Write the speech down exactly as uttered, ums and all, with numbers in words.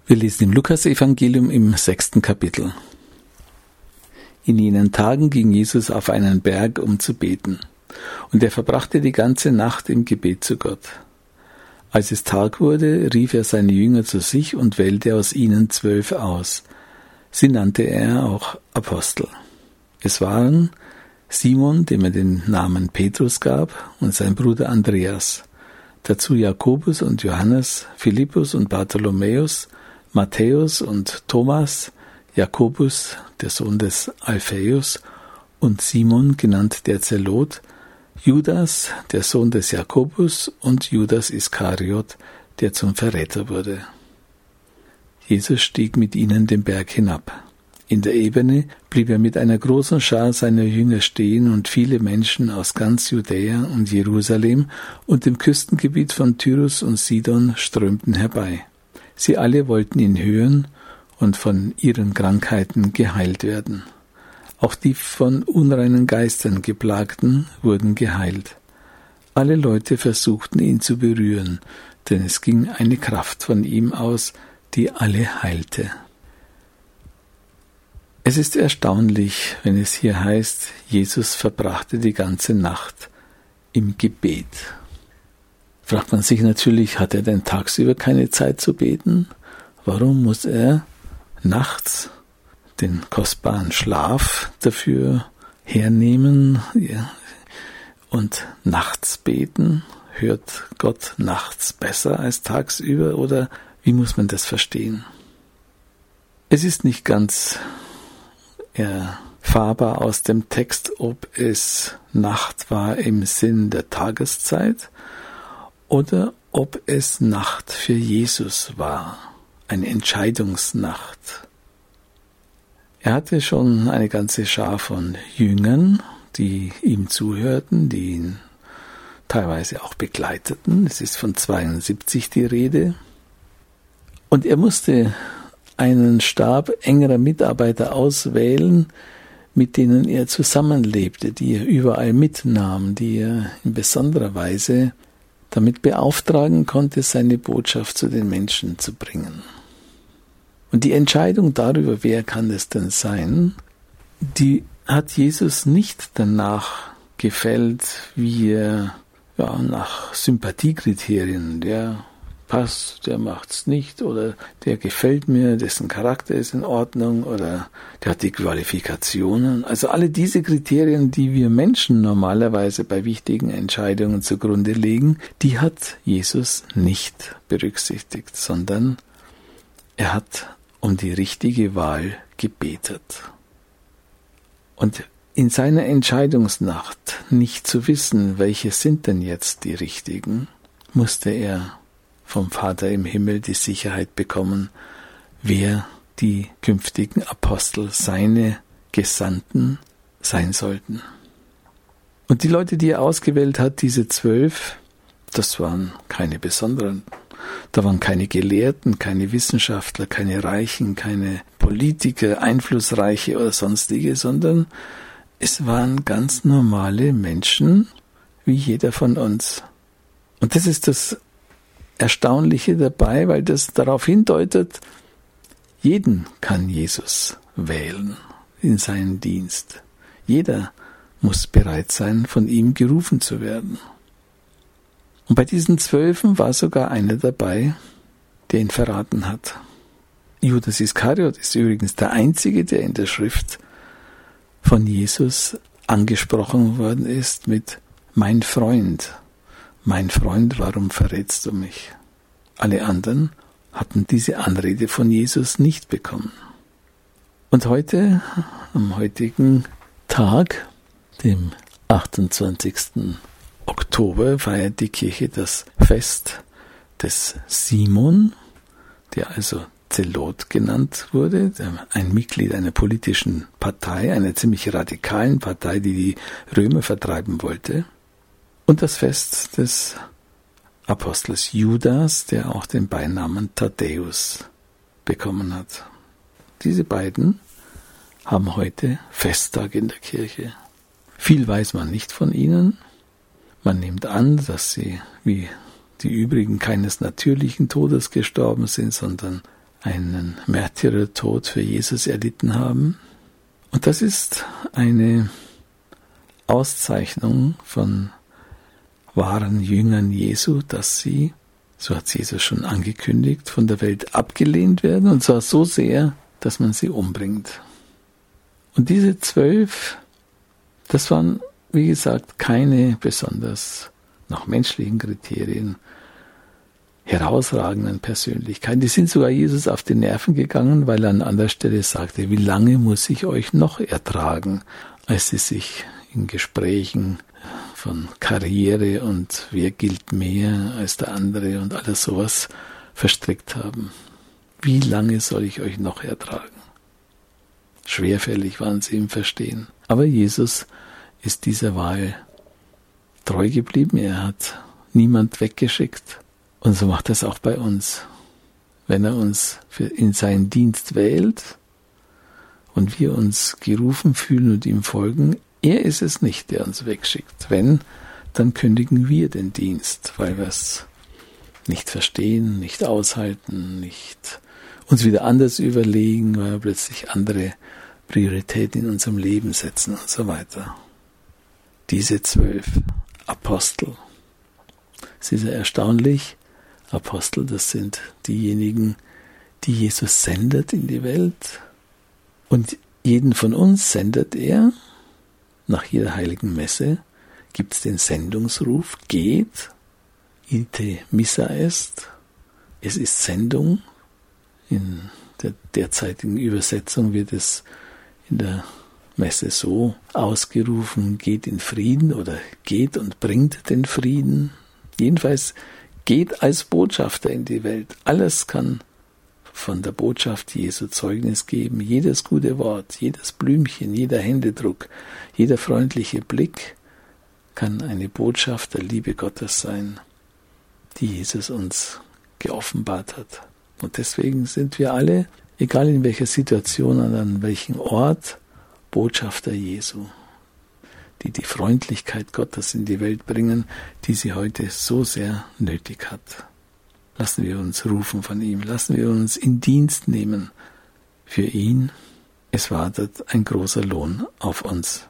Wir lesen im Lukas-Evangelium im sechsten Kapitel. In jenen Tagen ging Jesus auf einen Berg, um zu beten, und er verbrachte die ganze Nacht im Gebet zu Gott. Als es Tag wurde, rief er seine Jünger zu sich und wählte aus ihnen zwölf aus. Sie nannte er auch Apostel. Es waren Simon, dem er den Namen Petrus gab, und sein Bruder Andreas, dazu Jakobus und Johannes, Philippus und Bartholomäus, Matthäus und Thomas, Jakobus, der Sohn des Alphaeus, und Simon, genannt der Zelot, Judas, der Sohn des Jakobus, und Judas Iskariot, der zum Verräter wurde. Jesus stieg mit ihnen den Berg hinab. In der Ebene blieb er mit einer großen Schar seiner Jünger stehen, und viele Menschen aus ganz Judäa und Jerusalem und dem Küstengebiet von Tyrus und Sidon strömten herbei. Sie alle wollten ihn hören und von ihren Krankheiten geheilt werden. Auch die von unreinen Geistern geplagten wurden geheilt. Alle Leute versuchten ihn zu berühren, denn es ging eine Kraft von ihm aus, die alle heilte. Es ist erstaunlich, wenn es hier heißt, Jesus verbrachte die ganze Nacht im Gebet. Fragt man sich natürlich, hat er denn tagsüber keine Zeit zu beten? Warum muss er nachts den kostbaren Schlaf dafür hernehmen ja, und nachts beten? Hört Gott nachts besser als tagsüber, oder wie muss man das verstehen? Es ist nicht ganz erfahrbar aus dem Text, ob es Nacht war im Sinn der Tageszeit oder ob es Nacht für Jesus war, eine Entscheidungsnacht. Er hatte schon eine ganze Schar von Jüngern, die ihm zuhörten, die ihn teilweise auch begleiteten. Es ist von zweiundsiebzig die Rede. Und er musste einen Stab engerer Mitarbeiter auswählen, mit denen er zusammenlebte, die er überall mitnahm, die er in besonderer Weise damit beauftragen konnte, seine Botschaft zu den Menschen zu bringen. Und die Entscheidung darüber, wer kann es denn sein, die hat Jesus nicht danach gefällt, wie er ja, nach Sympathiekriterien, der passt, der macht's nicht, oder der gefällt mir, dessen Charakter ist in Ordnung, oder der hat die Qualifikationen. Also alle diese Kriterien, die wir Menschen normalerweise bei wichtigen Entscheidungen zugrunde legen, die hat Jesus nicht berücksichtigt, sondern er hat um die richtige Wahl gebetet. Und in seiner Entscheidungsnacht nicht zu wissen, welche sind denn jetzt die richtigen, musste er vom Vater im Himmel die Sicherheit bekommen, wer die künftigen Apostel, seine Gesandten, sein sollten. Und die Leute, die er ausgewählt hat, diese zwölf, das waren keine besonderen. Da waren keine Gelehrten, keine Wissenschaftler, keine Reichen, keine Politiker, Einflussreiche oder sonstige, sondern es waren ganz normale Menschen, wie jeder von uns. Und das ist das Erstaunliche dabei, weil das darauf hindeutet, jeden kann Jesus wählen in seinen Dienst. Jeder muss bereit sein, von ihm gerufen zu werden. Und bei diesen Zwölfen war sogar einer dabei, der ihn verraten hat. Judas Iskariot ist übrigens der Einzige, der in der Schrift von Jesus angesprochen worden ist mit mein Freund. Mein Freund, warum verrätst du mich? Alle anderen hatten diese Anrede von Jesus nicht bekommen. Und heute, am heutigen Tag, dem achtundzwanzigsten Oktober, feiert die Kirche das Fest des Simon, der also Zelot genannt wurde, ein Mitglied einer politischen Partei, einer ziemlich radikalen Partei, die die Römer vertreiben wollte. Und das Fest des Apostels Judas, der auch den Beinamen Thaddäus bekommen hat. Diese beiden haben heute Festtag in der Kirche. Viel weiß man nicht von ihnen. Man nimmt an, dass sie wie die übrigen keines natürlichen Todes gestorben sind, sondern einen Märtyrertod für Jesus erlitten haben. Und das ist eine Auszeichnung von wahren Jüngern Jesu, dass sie, so hat Jesus schon angekündigt, von der Welt abgelehnt werden, und zwar so sehr, dass man sie umbringt. Und diese zwölf, das waren, wie gesagt, keine besonders nach menschlichen Kriterien herausragenden Persönlichkeiten. Die sind sogar Jesus auf die Nerven gegangen, weil er an anderer Stelle sagte, wie lange muss ich euch noch ertragen, als sie sich in Gesprächen von Karriere und wer gilt mehr als der andere und alles sowas verstrickt haben. Wie lange soll ich euch noch ertragen? Schwerfällig waren sie im Verstehen. Aber Jesus ist dieser Wahl treu geblieben. Er hat niemand weggeschickt. Und so macht er es auch bei uns. Wenn er uns für in seinen Dienst wählt und wir uns gerufen fühlen und ihm folgen, er ist es nicht, der uns wegschickt. Wenn, dann kündigen wir den Dienst, weil wir es nicht verstehen, nicht aushalten, nicht uns wieder anders überlegen, weil wir plötzlich andere Prioritäten in unserem Leben setzen und so weiter. Diese zwölf Apostel. Es ist ja erstaunlich, Apostel, das sind diejenigen, die Jesus sendet in die Welt. Und jeden von uns sendet er. Nach jeder heiligen Messe gibt es den Sendungsruf, geht, ite missa est. Es ist Sendung. In der derzeitigen Übersetzung wird es in der Messe so ausgerufen, geht in Frieden oder geht und bringt den Frieden. Jedenfalls geht als Botschafter in die Welt. Alles kann von der Botschaft Jesu Zeugnis geben. Jedes gute Wort, jedes Blümchen, jeder Händedruck, jeder freundliche Blick kann eine Botschaft der Liebe Gottes sein, die Jesus uns geoffenbart hat. Und deswegen sind wir alle, egal in welcher Situation und an welchem Ort, Botschafter Jesu, die die Freundlichkeit Gottes in die Welt bringen, die sie heute so sehr nötig hat. Lassen wir uns rufen von ihm, lassen wir uns in Dienst nehmen für ihn. Es wartet ein großer Lohn auf uns.